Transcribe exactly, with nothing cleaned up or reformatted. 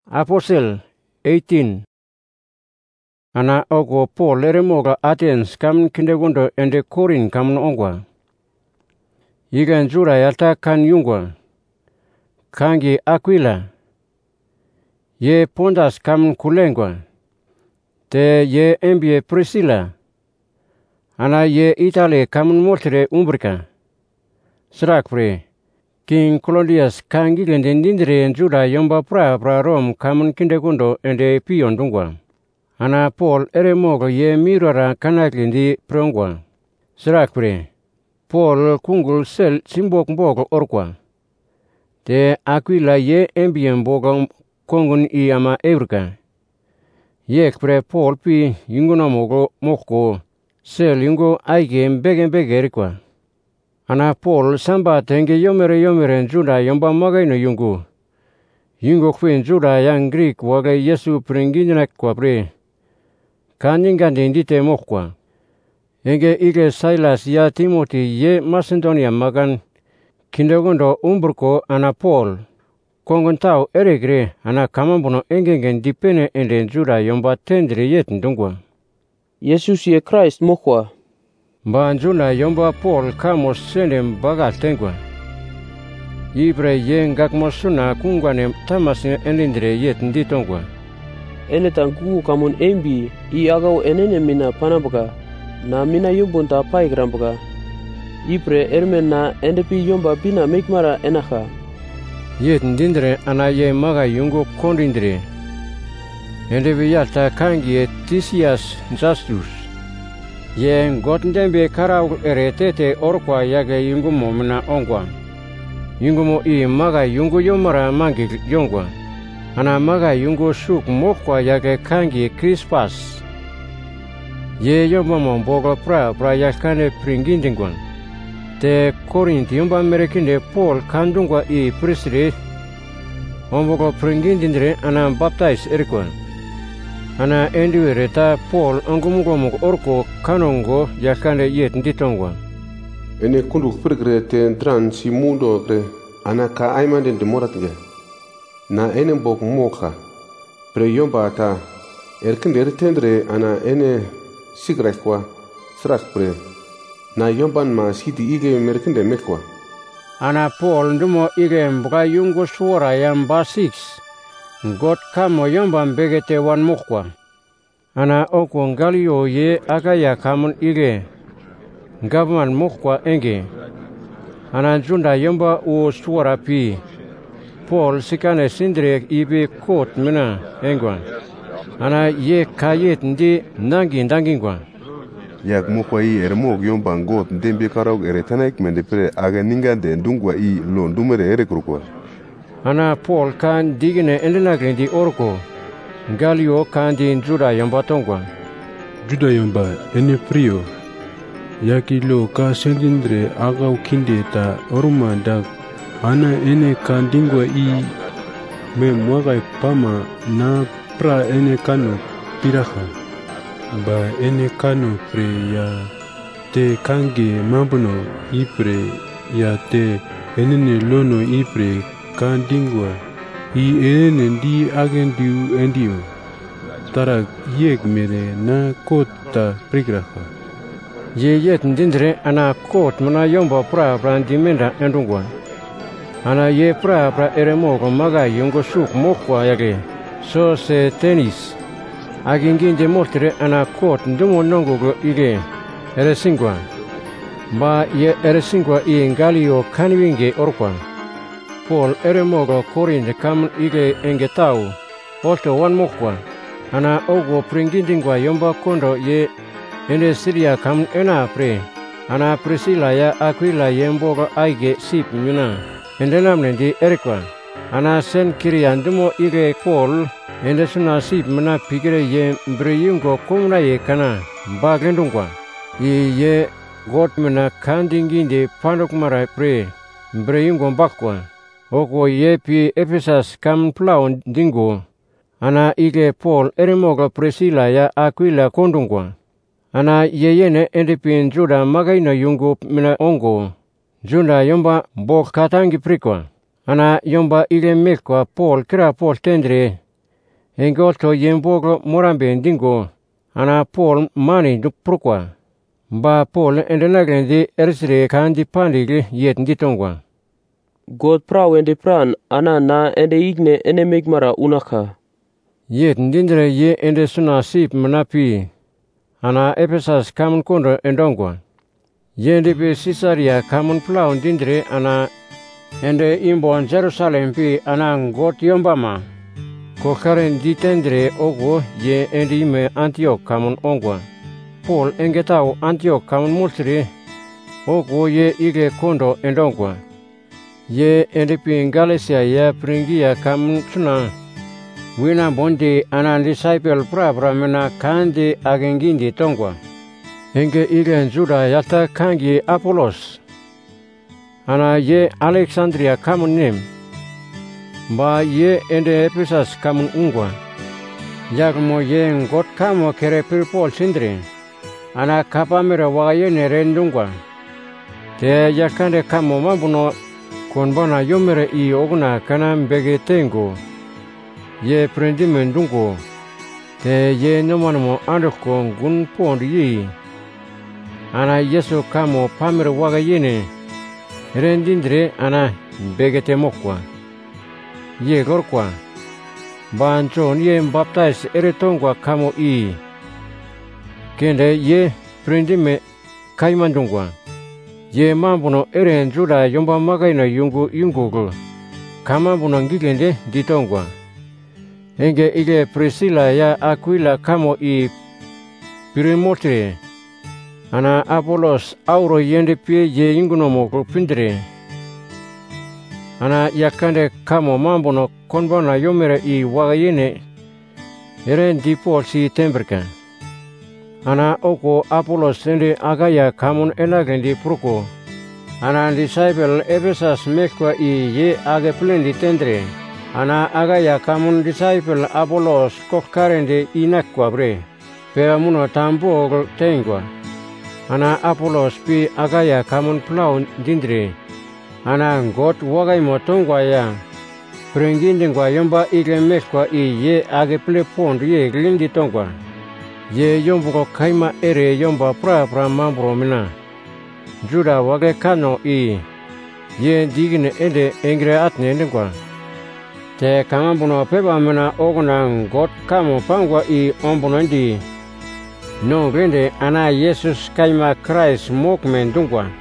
Apostle eighteen. Ana ogo Paul eremoga Athens kam kindegundo ende Corin kam ongwa. Igan jura yalta kan yungwa. Kangi Aquila. Ye Pondas kam kulengwa. Te ye embie Priscilla. Ana ye Italy kam moltere umbrika. Srakpre. King Claudius kangi gende ndindire juda yomba pra pra Rom kam kindegundo ende pion dungwa. Ana Paul eremogo ye mirara kanaklindi prongwa. Srakpre. Paul kungul sel simbok mbogo orkwa. Te Aquila ye embien mbogo kongun i ama Eureka. Yekpre Paul pi yunguna mogo moko sel yungo aige mbege mbege erikwa. Ana Paul samba tenge yomere yomere juda yomba magaino yungu. Yungo kwin juda yang Greek waga Yesu pringinak kwa pre. Kaningande ndite mokwa. Enge ige Silas ya Timothy ye Macedonia magan kindegundo umburko ana Paul. Kongon tau eregre ana kamambuno engengen dipene ende juda yomba tendre yet ndungwa. Jesus ye Christ mokwa. Mba juda yomba Paul kamo sende mbaga tengwa. Ibre ye ngakmosuna kungwane tamasine endindre yet nditongwa. Ene tangu kamun embi i agau enene mina panabuka na mina yumbunta paigrambuka. Ibre ermen na endepi yomba bina mekmara enaka. Yet ndindre ana ye maga yungo kondindre. Endepi yalta kangi Tisias Justus. Ye ngotndembe karau eretete orkwa yage yungu momina ongwa. Yungu mo i maga yungu yomara mangi yongwa. Ana maga yungu shuk mokwa yage kangi Crispas. Ye yomba mombogo pra pra yakane pringindingwan. Te Corinth yomba merekinde Paul kandungwa i prisri. Ombogo pringindindre ana baptize erikwan. Ana endiwere ta Paul angumugo mok orko kanongo yakane yet nditongwa. Ene kundu frigre te dran si mundo gre ana ka aimande de moratge. Na ene bok moka. Pre yomba ta erkinde tendre ana ene sigrekwa srak pre. Na yomban ma siti ige merkinde mekwa. Ana Paul ndumo ige mbuka yungu swara yamba six. God kamo yomba mbegete wan mokwa. Ana oko ngalio ye akaya kamun ige. Government mokwa enge. Ana junda yomba u swara pi. Paul sikane sindre ibe kot mina engwan. Ana ye kayet ndi nangi ndangingwan. Yak mokwa i ermog yomba ngot ndembe karau eretanek mendepre aga ningande ndungwa i lo ndumere erekrukwa. Ana Paul kan digine endenagrendi orko. Galio kan di juda yomba tongwa. Juda yomba ene frio. Yaki lo ka sendindre aga ukinde ta oruma dak. Ana ene kan dingwa i me mwaga pama na pra ene kano piraha. Ba ene kano pre ya te kange mambuno ipre ya te enene lono ipre kan dingwa i enene ndi agendiu endio. Tarak yek mere na kota prigraha. Ye yet ndindre ana kot mana yomba pra brandimenda endungwa. Ana ye pra pra eremogo maga yungo shuk mokwa yage. So se tenis. Aginginde moltere ana kot ndumo nongogo ige. Eresingwa. Ba ye eresingwa i ngalio kaniwinge orkwa. Paul eremogo Corinth kam ige engetau. Olto wan mokwa. Ana ogo pringindingwa yomba kondo ye ende Syria kam ena pre. Ana Priscilla ya Aquila ye mbogo aige sip nyuna. Ende namne di erikwa. Ana sen kiriandumo ige Paul. Ende suna sip mena pigire ye mbreyungo kumna ye kana. Bagendungwa. Ye ye got mena kandinginde pandokumara pre. Mbreyungo mbakwa. Oko ye pi Ephesus kam plau dingo. Ana ige Paul eremoga Priscilla ya Aquila kondungwa. Ana yeyene endipin juda magaino yungu mina ongo. Junda yomba bok katangi prikwa. Ana yomba ige mekwa Paul kira Paul tendre. Engolto yemboglo morambe dingo ana Paul mani duprukwa. Ba Paul endenaglendi ersire kandi pandigli yet nditongwa. God praw ende pran ana na ende igne ene megmara unaka. Yet ndindre ye ende suna sip manapi. Ana Ephesus kamun kondo endongwa. Yende pe Caesarea kamun plau ndindre ana ende imbon Jerusalem pi ana ngot yombama. Ko karen ditendre ogo ye ende ime Antioch kamun ongwa. Paul engetau Antioch kamun multri ogo ye ige kondo endongwa. Ye ende pi Galatia ya Pringia kamun tuna. Wina bondi ana disciple prabra mena kandi agengindi tongwa. Enge ige Juda yata kangi Apollos. Ana ye Alexandria kamun nem. Ba ye ende Ephesus kamun ungwa. Yagmo ye ngot kamo kere pil Paul sindri. Ana kapamira waye ne rendungwa. Te yakande kamo mabuno konbana yomere i oguna kanam bege tengo. Ye prendi mendungo. Te ye nomanamo andoko gun pond yi. Ana yesu kamo pamira wagayene. Rendindre ana bege temokwa. Ye gorkwa. Banchon ye baptize eretongwa kamo i. Kende ye prendime kaimandungwa. Ye mambuno eren Juda yomba magaino yungu yungugul. Kamambuno ngigende ditongwa. Enge ile Priscilla ya Aquila kamo i Pirimotre. Ana Apollos auro yende pie ye ingunomo kupindre. Ana yakande kamo mambuno konbana yomere i wagayene. Eren di Paul si temberka. Ana oko Apollos ende agaya kamun enagendi pruko. Ana disciple Ephesus mekwa i ye age plendi tendre. Ana agaya kamun disciple Apollos kokkarende inakwa bre. Pea muno tambo tengwa. Ana Apollos pi agaya kamun plau dindre. Ana ngot wagai motongwa ya. Prengindingwa yomba ile mekwa i ye age ple pond ye glindi tongwa. Ye yombuko kaima ere yomba pra pra mambro mina. Juda wage kano i. Ye digine ende engre atne ndengwa. Te kamambuno peba mina oguna ngot kamo pangwa i ombuno ndi. No grende ana Jesus kaima Christ mokmen dungwa.